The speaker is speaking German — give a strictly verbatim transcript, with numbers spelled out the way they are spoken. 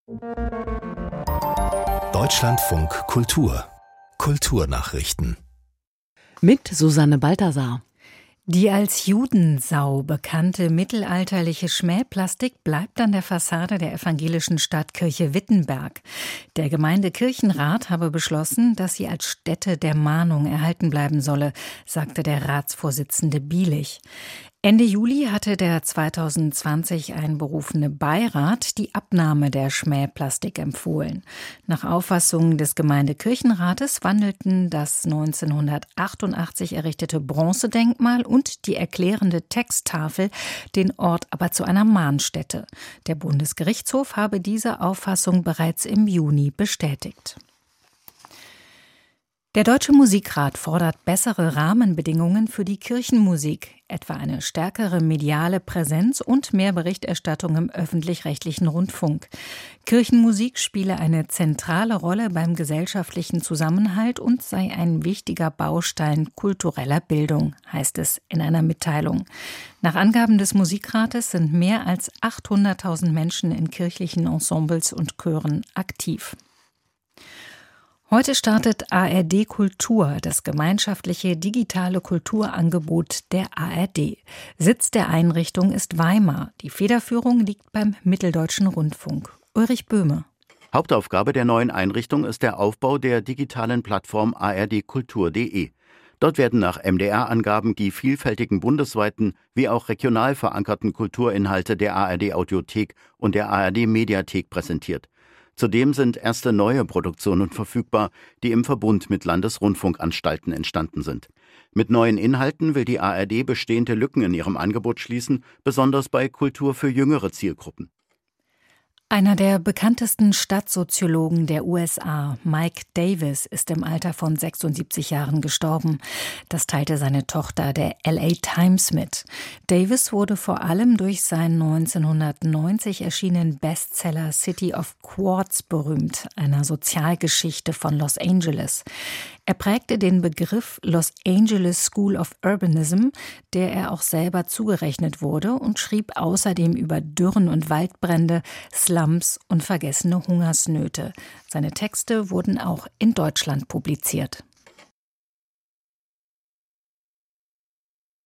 Deutschlandfunk Kultur Kulturnachrichten mit Susanne Balthasar. Die als Judensau bekannte mittelalterliche Schmähplastik bleibt an der Fassade der evangelischen Stadtkirche Wittenberg. Der Gemeindekirchenrat habe beschlossen, dass sie als Stätte der Mahnung erhalten bleiben solle, sagte der Ratsvorsitzende Bielich. Ende Juli hatte der zweitausendzwanzig einberufene Beirat die Abnahme der Schmähplastik empfohlen. Nach Auffassung des Gemeindekirchenrates wandelten das neunzehnhundertachtundachtzig errichtete Bronzedenkmal und die erklärende Texttafel den Ort aber zu einer Mahnstätte. Der Bundesgerichtshof habe diese Auffassung bereits im Juni bestätigt. Der Deutsche Musikrat fordert bessere Rahmenbedingungen für die Kirchenmusik, etwa eine stärkere mediale Präsenz und mehr Berichterstattung im öffentlich-rechtlichen Rundfunk. Kirchenmusik spiele eine zentrale Rolle beim gesellschaftlichen Zusammenhalt und sei ein wichtiger Baustein kultureller Bildung, heißt es in einer Mitteilung. Nach Angaben des Musikrates sind mehr als achthunderttausend Menschen in kirchlichen Ensembles und Chören aktiv. Heute startet A R D Kultur, das gemeinschaftliche digitale Kulturangebot der A R D. Sitz der Einrichtung ist Weimar. Die Federführung liegt beim Mitteldeutschen Rundfunk. Ulrich Böhme. Hauptaufgabe der neuen Einrichtung ist der Aufbau der digitalen Plattform a r d kultur punkt d e. Dort werden nach M D R-Angaben die vielfältigen bundesweiten wie auch regional verankerten Kulturinhalte der A R D-Audiothek und der A R D-Mediathek präsentiert. Zudem sind erste neue Produktionen verfügbar, die im Verbund mit Landesrundfunkanstalten entstanden sind. Mit neuen Inhalten will die A R D bestehende Lücken in ihrem Angebot schließen, besonders bei Kultur für jüngere Zielgruppen. Einer der bekanntesten Stadtsoziologen der U S A, Mike Davis, ist im Alter von sechsundsiebzig Jahren gestorben. Das teilte seine Tochter der L A Times mit. Davis wurde vor allem durch seinen neunzehnhundertneunzig erschienenen Bestseller City of Quartz berühmt, einer Sozialgeschichte von Los Angeles. Er prägte den Begriff Los Angeles School of Urbanism, der er auch selber zugerechnet wurde, und schrieb außerdem über Dürren und Waldbrände, Slums und vergessene Hungersnöte. Seine Texte wurden auch in Deutschland publiziert.